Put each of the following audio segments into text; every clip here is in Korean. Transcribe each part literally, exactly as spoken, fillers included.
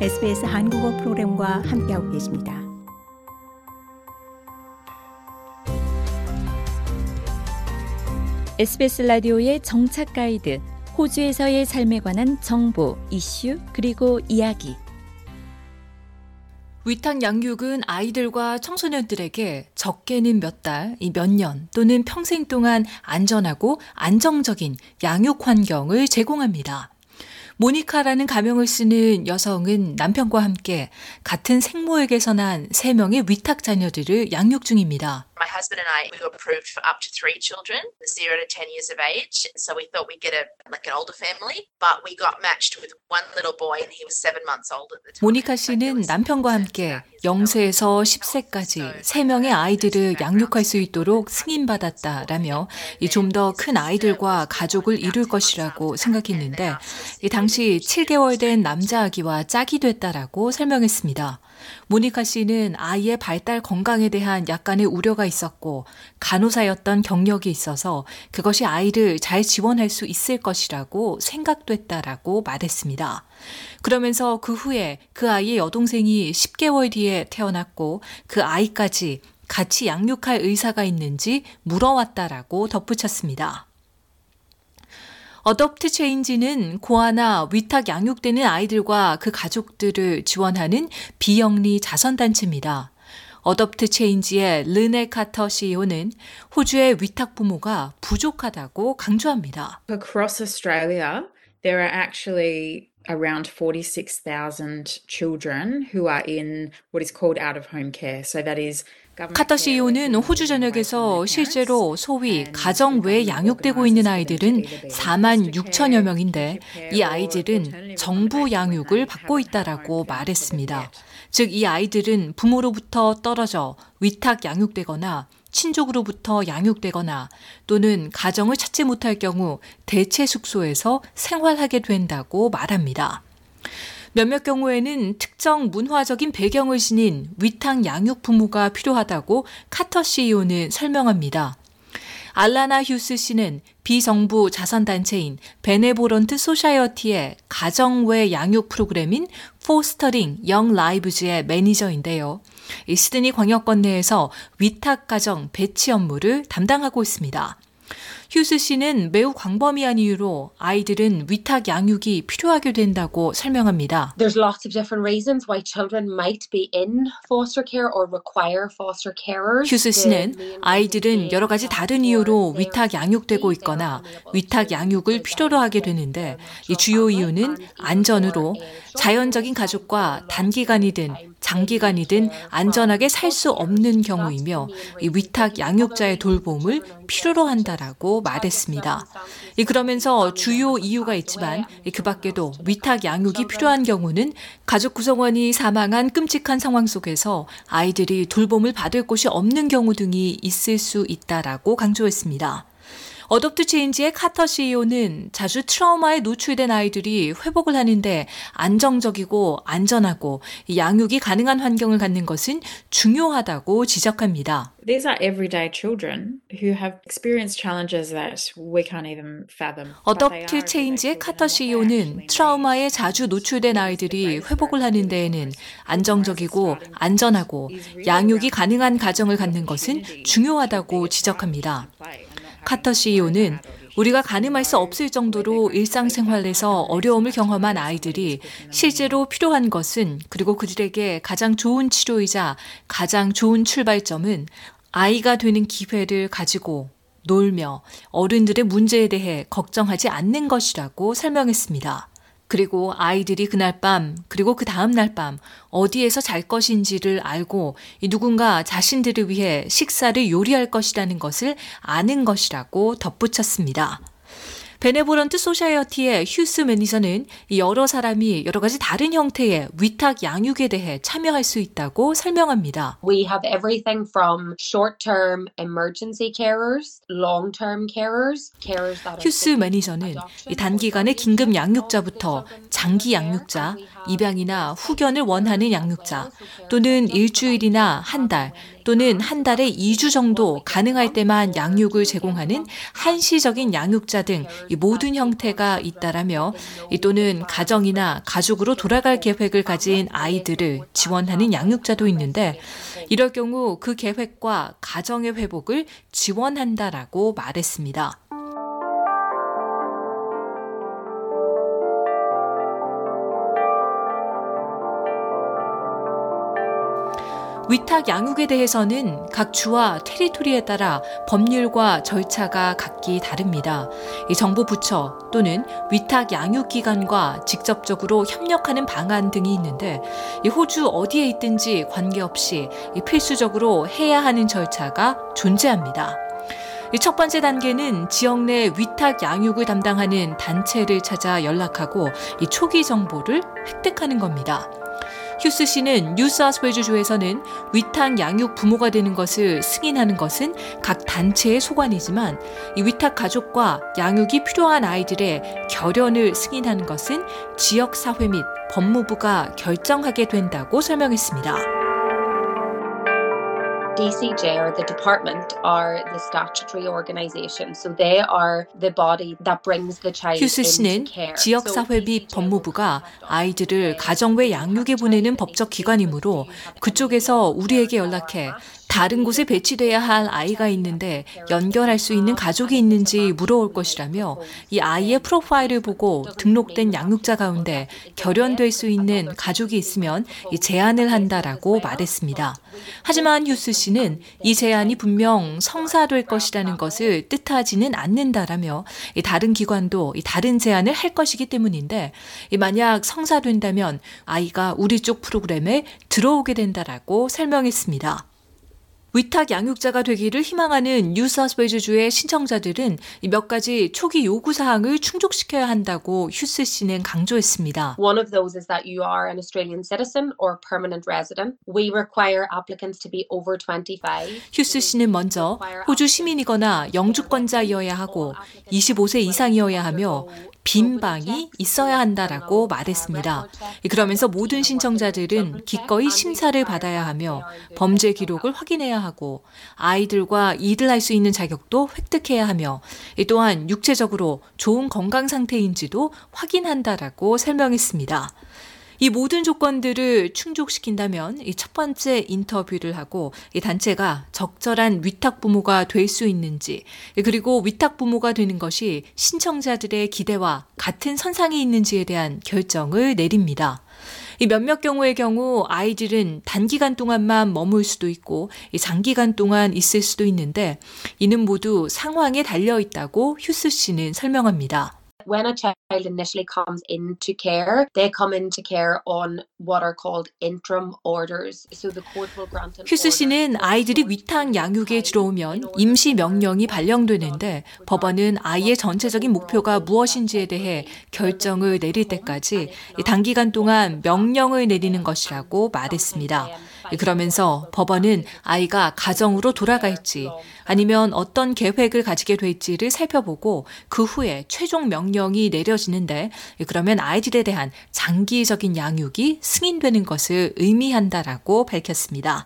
에스비에스 한국어 프로그램과 함께하고 계십니다. 에스비에스 라디오의 정착 가이드, 호주에서의 삶에 관한 정보, 이슈, 그리고 이야기. 위탁 양육은 아이들과 청소년들에게 적게는 몇 달, 몇 년 또는 평생 동안 안전하고 안정적인 양육 환경을 제공합니다. 모니카라는 가명을 쓰는 여성은 남편과 함께 같은 생모에게서 난 세 명의 위탁 자녀들을 양육 중입니다. My husband and I, we were approved for up to three children, zero to ten years of age. So we thought we'd get a like an older family, but we got matched with one little boy and he was seven months old at the time. 모니카 씨는 남편과 함께 영세에서 십 세까지 세 명의 아이들을 양육할 수 있도록 승인받았다라며 좀 더 큰 아이들과 가족을 이룰 것이라고 생각했는데 당시 칠 개월 된 남자 아기와 짝이 됐다라고 설명했습니다. 모니카 씨는 아이의 발달 건강에 대한 약간의 우려가 있었고 간호사였던 경력이 있어서 그것이 아이를 잘 지원할 수 있을 것이라고 생각됐다라고 말했습니다. 그러면서 그 후에 그 아이의 여동생이 십 개월 뒤에 태어났고 그 아이까지 같이 양육할 의사가 있는지 물어왔다라고 덧붙였습니다. 어댑트 체인지는 고아나 위탁 양육되는 아이들과 그 가족들을 지원하는 비영리 자선단체입니다. 어댑트 체인지의 르네 카터 씨이오는 호주의 위탁 부모가 부족하다고 강조합니다. Across Australia, there are actually around forty-six thousand children who are in what is called out-of-home care. So that is 카터 씨이오는 호주 전역에서 실제로 소위 가정 외에 양육되고 있는 아이들은 사만 육천여 명인데 이 아이들은 정부 양육을 받고 있다라고 말했습니다. 즉 이 아이들은 부모로부터 떨어져 위탁 양육되거나 친족으로부터 양육되거나 또는 가정을 찾지 못할 경우 대체 숙소에서 생활하게 된다고 말합니다. 몇몇 경우에는 특정 문화적인 배경을 지닌 위탁 양육 부모가 필요하다고 카터 씨이오는 설명합니다. 알라나 휴스 씨는 비정부 자선단체인 베네보런트 소사이어티의 가정외 양육 프로그램인 포스터링 영 라이브즈의 매니저인데요. 시드니 광역권 내에서 위탁 가정 배치 업무를 담당하고 있습니다. 휴스 씨는 매우 광범위한 이유로 아이들은 위탁 양육이 필요하게 된다고 설명합니다. There's lots of different reasons why children might be in foster care or require foster carers. 휴스 씨는 아이들은 여러 가지 다른 이유로 위탁 양육되고 있거나 위탁 양육을 필요로 하게 되는데 이 주요 이유는 안전으로 자연적인 가족과 단기간이든 장기간이든 안전하게 살 수 없는 경우이며 이 위탁 양육자의 돌봄을 필요로 한다라고 말했습니다. 그러면서 주요 이유가 있지만 그 밖에도 위탁 양육이 필요한 경우는 가족 구성원이 사망한 끔찍한 상황 속에서 아이들이 돌봄을 받을 곳이 없는 경우 등이 있을 수 있다라고 강조했습니다. 어댑트 체인지의 카터 씨이오는 자주 트라우마에 노출된 아이들이 회복을 하는데 안정적이고 안전하고 양육이 가능한 환경을 갖는 것은 중요하다고 지적합니다. These are everyday children who have experienced challenges that we can't even fathom. 어댑트 체인지의 카터 씨이오는 트라우마에 자주 노출된 아이들이 회복을 하는 데에는 안정적이고 안전하고 양육이 가능한 가정을 갖는 것은 중요하다고 지적합니다. 카터 씨이오는 우리가 가늠할 수 없을 정도로 일상생활에서 어려움을 경험한 아이들이 실제로 필요한 것은 그리고 그들에게 가장 좋은 치료이자 가장 좋은 출발점은 아이가 되는 기회를 가지고 놀며 어른들의 문제에 대해 걱정하지 않는 것이라고 설명했습니다. 그리고 아이들이 그날 밤 그리고 그 다음 날 밤 어디에서 잘 것인지를 알고 누군가 자신들을 위해 식사를 요리할 것이라는 것을 아는 것이라고 덧붙였습니다. 베네보런트 소사이어티의 휴스 매니저는 여러 사람이 여러 가지 다른 형태의 위탁 양육에 대해 참여할 수 있다고 설명합니다. We have everything from short-term emergency carers, long-term carers, carers that are 휴스 매니저는 단기간의 긴급 양육자부터 장기 양육자, 입양이나 후견을 원하는 양육자, 또는 일주일이나 한 달, 또는 한 달에 이 주 정도 가능할 때만 양육을 제공하는 한시적인 양육자 등 이 모든 형태가 있다라며 이 또는 가정이나 가족으로 돌아갈 계획을 가진 아이들을 지원하는 양육자도 있는데 이럴 경우 그 계획과 가정의 회복을 지원한다라고 말했습니다. 위탁 양육에 대해서는 각 주와 테리토리에 따라 법률과 절차가 각기 다릅니다. 이 정부 부처 또는 위탁 양육기관과 직접적으로 협력하는 방안 등이 있는데 이 호주 어디에 있든지 관계없이 이 필수적으로 해야 하는 절차가 존재합니다. 이 첫 번째 단계는 지역 내 위탁 양육을 담당하는 단체를 찾아 연락하고 이 초기 정보를 획득하는 겁니다. 휴스 씨는 뉴사우스웨일즈주에서는 위탁 양육 부모가 되는 것을 승인하는 것은 각 단체의 소관이지만 이 위탁 가족과 양육이 필요한 아이들의 결연을 승인하는 것은 지역사회 및 법무부가 결정하게 된다고 설명했습니다. D C J or the department are the statutory organization, so they are the body that brings the child 휴스 씨는 into care. 지역사회 및 법무부가 아이들을 가정외 양육에 보내는 법적 기관이므로 그쪽에서 우리에게 연락해 다른 곳에 배치돼야 할 아이가 있는데 연결할 수 있는 가족이 있는지 물어올 것이라며 이 아이의 프로파일을 보고 등록된 양육자 가운데 결연될 수 있는 가족이 있으면 제안을 한다라고 말했습니다. 하지만 휴스 씨는 이 제안이 분명 성사될 것이라는 것을 뜻하지는 않는다라며 다른 기관도 다른 제안을 할 것이기 때문인데 만약 성사된다면 아이가 우리 쪽 프로그램에 들어오게 된다라고 설명했습니다. 위탁 양육자가 되기를 희망하는 뉴사우스웨일즈주의 신청자들은 몇 가지 초기 요구사항을 충족시켜야 한다고 휴스 씨는 강조했습니다. One of those is that you are an Australian citizen or permanent resident. We require applicants to be over twenty-five. 휴스 씨는 먼저 호주 시민이거나 영주권자이어야 하고 이십오 세 이상이어야 하며 빈 방이 있어야 한다라고 말했습니다. 그러면서 모든 신청자들은 기꺼이 심사를 받아야 하며 범죄 기록을 확인해야 하고 아이들과 일을 할 수 있는 자격도 획득해야 하며 또한 육체적으로 좋은 건강 상태인지도 확인한다라고 설명했습니다. 이 모든 조건들을 충족시킨다면 이 첫 번째 인터뷰를 하고 이 단체가 적절한 위탁 부모가 될 수 있는지 그리고 위탁 부모가 되는 것이 신청자들의 기대와 같은 선상에 있는지에 대한 결정을 내립니다. 이 몇몇 경우의 경우 아이들은 단기간 동안만 머물 수도 있고 장기간 동안 있을 수도 있는데 이는 모두 상황에 달려 있다고 휴스 씨는 설명합니다. When a child initially comes into care, they come into care on what are called interim orders. So the court will grant an 휴스 씨는 아이들이 위탁 양육에 들어오면 임시 명령이 발령되는데 법원은 아이의 전체적인 목표가 무엇인지에 대해 결정을 내릴 때까지 단기간 동안 명령을 내리는 것이라고 말했습니다. 그러면서 법원은 아이가 가정으로 돌아갈지 아니면 어떤 계획을 가지게 될지를 살펴보고 그 후에 최종 명령이 내려지는데 그러면 아이들에 대한 장기적인 양육이 승인되는 것을 의미한다라고 밝혔습니다.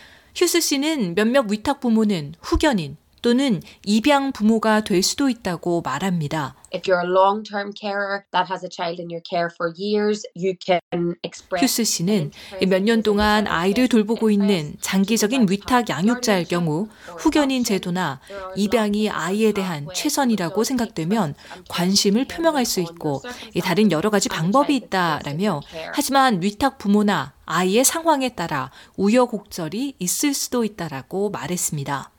휴스 씨는 몇몇 위탁 부모는 후견인 또는 입양 부모가 될 수도 있다고 말합니다. If you're a long-term carer that has a child in your care for years, you can express. 휴스 씨는 몇 년 동안 아이를 돌보고 있는 장기적인 위탁 양육자일 경우 후견인 제도나 입양이 아이에 대한 최선이라고 생각되면 관심을 표명할 수 있고 다른 여러 가지 방법이 있다라며 하지만 위탁 부모나 아이의 상황에 따라 우여곡절이 있을 수도 있다라고 말했습니다.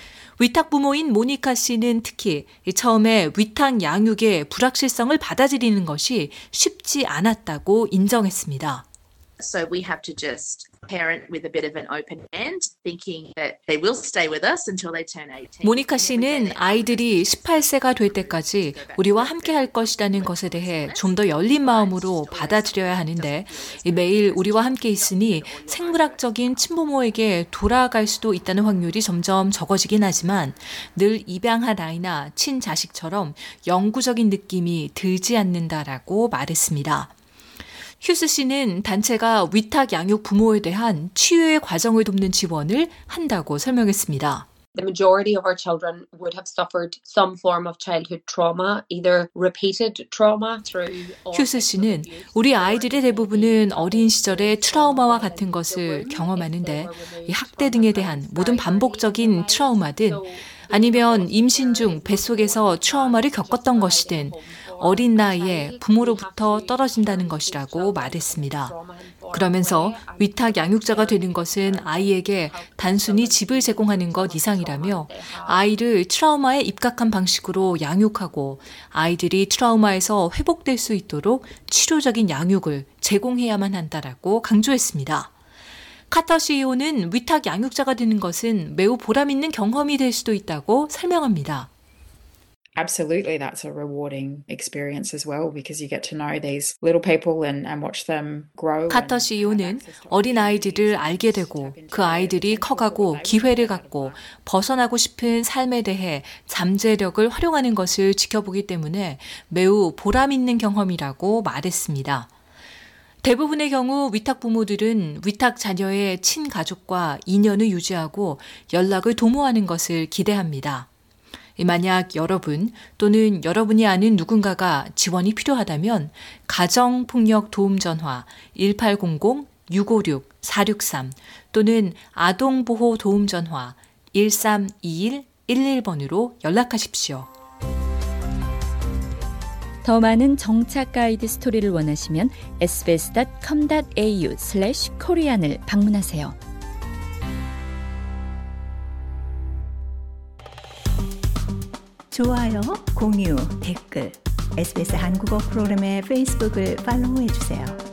위탁 부모인 모니카 씨는 특히 처음에 위탁 양육의 불확실성을 받아들이는 것이 쉽지 않았다고 인정했습니다. So we have to just parent with a bit of an open hand, thinking that they will stay with us until they turn eighteen. 모니카 씨는 아이들이 십팔 세가 될 때까지 우리와 함께 할 것이라는 것에 대해 좀 더 열린 마음으로 받아들여야 하는데 매일 우리와 함께 있으니 생물학적인 친부모에게 돌아갈 수도 있다는 확률이 점점 적어지긴 하지만 늘 입양한 아이나 친자식처럼 영구적인 느낌이 들지 않는다라고 말했습니다. 휴스 씨는 단체가 위탁 양육 부모에 대한 치유의 과정을 돕는 지원을 한다고 설명했습니다. The majority of our children would have suffered some form of childhood trauma, either repeated trauma through. 휴스 씨는 우리 아이들의 대부분은 어린 시절의 트라우마와 같은 것을 경험하는데 이 학대 등에 대한 모든 반복적인 트라우마든 아니면 임신 중 뱃속에서 트라우마를 겪었던 것이든 어린 나이에 부모로부터 떨어진다는 것이라고 말했습니다. 그러면서 위탁 양육자가 되는 것은 아이에게 단순히 집을 제공하는 것 이상이라며 아이를 트라우마에 입각한 방식으로 양육하고 아이들이 트라우마에서 회복될 수 있도록 치료적인 양육을 제공해야만 한다라고 강조했습니다. 카터 씨이오는 위탁 양육자가 되는 것은 매우 보람있는 경험이 될 수도 있다고 설명합니다. Absolutely, that's a rewarding experience as well because you get to know these little people and, and watch them grow. 카터 씨이오는 어린 아이들을 알게 되고 그 아이들이 커가고 기회를 갖고 벗어나고 싶은 삶에 대해 잠재력을 활용하는 것을 지켜보기 때문에 매우 보람 있는 경험이라고 말했습니다. 대부분의 경우 위탁 부모들은 위탁 자녀의 친가족과 인연을 유지하고 연락을 도모하는 것을 기대합니다. 만약 여러분 또는 여러분이 아는 누군가가 지원이 필요하다면 가정폭력도움전화 일팔공공 육오육 사육삼 또는 아동보호도움전화 일삼이일 일일 번으로 연락하십시오. 더 많은 정착 가이드 스토리를 원하시면 에스비에스 닷 컴 닷 에이유 슬래시 코리안을 방문하세요. 좋아요, 공유, 댓글, 에스비에스 한국어 프로그램의 페이스북을 팔로우해주세요.